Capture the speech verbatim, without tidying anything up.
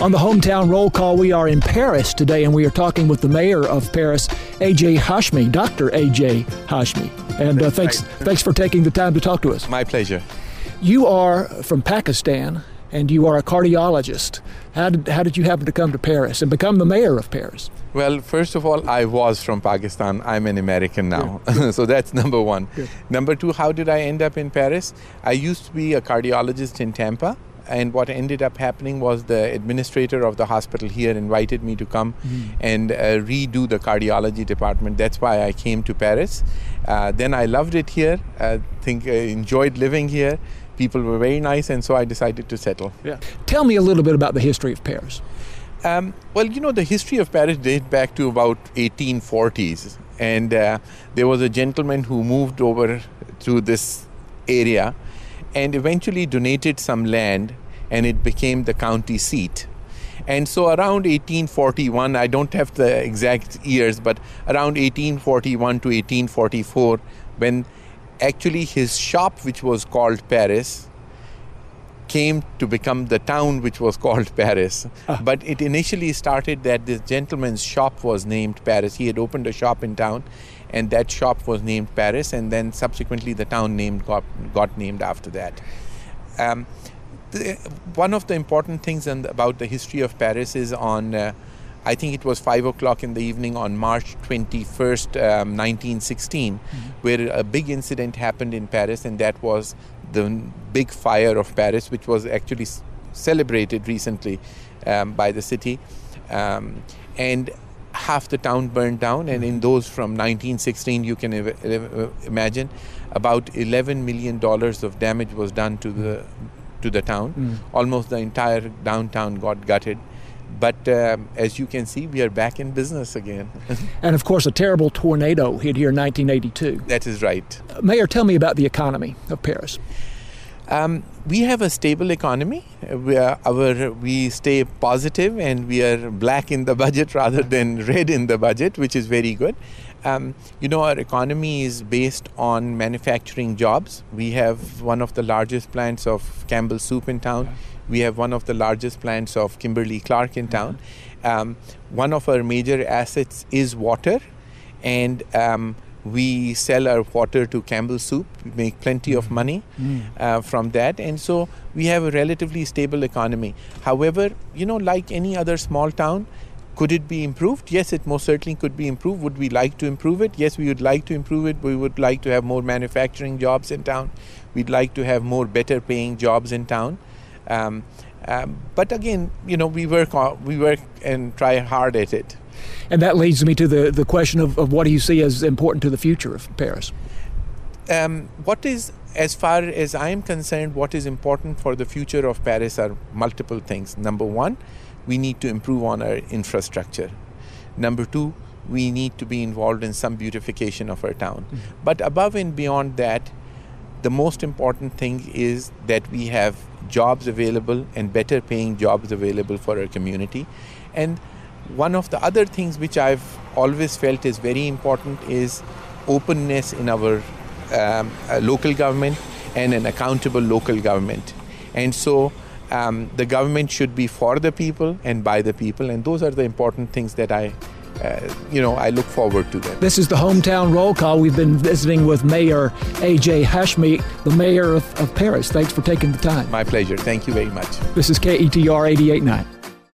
On the Hometown Roll Call, we are in Paris today, and we are talking with the mayor of Paris, A J Hashmi, Doctor A J Hashmi. And uh, thanks, thanks for taking the time to talk to us. My pleasure. You are from Pakistan, and you are a cardiologist. How did, how did you happen to come to Paris and become the mayor of Paris? Well, first of all, I was from Pakistan. I'm an American now. So that's number one. Good. Number two, how did I end up in Paris? I used to be a cardiologist in Tampa. And what ended up happening was the administrator of the hospital here invited me to come mm. and uh, redo the cardiology department. That's why I came to Paris. Uh, then I loved it here. I think I enjoyed living here. People were very nice, and so I decided to settle. Yeah. Tell me a little bit about the history of Paris. Um, well, you know, the history of Paris dates back to about eighteen forties. And uh, there was a gentleman who moved over to this area and eventually donated some land, and it became the county seat. And so around eighteen forty-one, I don't have the exact years, but around eighteen forty-one to eighteen forty-four, when actually his shop, which was called Paris, came to become the town which was called Paris. Ah. But it initially started that this gentleman's shop was named Paris. He had opened a shop in town, and that shop was named Paris, and then subsequently the town named got, got named after that. Um, the, one of the important things in, about the history of Paris is on, uh, I think it was five o'clock in the evening on March twenty-first, um, nineteen sixteen, mm-hmm. where a big incident happened in Paris, and that was the big fire of Paris, which was actually s- celebrated recently um, by the city. Um, and half the town burned down, and in those from nineteen sixteen, you can ev- ev- imagine about eleven million dollars of damage was done to the to the town. Mm. Almost the entire downtown got gutted. But um, as you can see, we are back in business again. And of course, a terrible tornado hit here in nineteen eighty-two. That is right. Uh, Mayor, tell me about the economy of Paris. Um, we have a stable economy. We, are, our, we stay positive, and we are black in the budget rather than red in the budget, which is very good. Um, you know, our economy is based on manufacturing jobs. We have one of the largest plants of Campbell Soup in town. We have one of the largest plants of Kimberly-Clark in town. Um, one of our major assets is water, and um, we sell our water to Campbell Soup. We make plenty of money mm. uh, from that, and so we have a relatively stable economy. However, you know, like any other small town, could it be improved? Yes, it most certainly could be improved. Would we like to improve it? Yes, we would like to improve it. We would like to have more manufacturing jobs in town. We'd like to have more better paying jobs in town. Um, um, but again, you know, we work on, we work and try hard at it. And that leads me to the, the question of, of what do you see as important to the future of Paris? Um, what is, as far as I am concerned, what is important for the future of Paris are multiple things. Number one, we need to improve on our infrastructure. Number two, we need to be involved in some beautification of our town. Mm-hmm. But above and beyond that, the most important thing is that we have jobs available and better paying jobs available for our community. And one of the other things which I've always felt is very important is openness in our um, uh, local government and an accountable local government. And so um, the government should be for the people and by the people. And those are the important things that I Uh, you know, I look forward to that. This is the Hometown Roll Call. We've been visiting with Mayor A J Hashmi, the mayor of, of Paris. Thanks for taking the time. My pleasure. Thank you very much. This is K E T R eighty-eight point nine.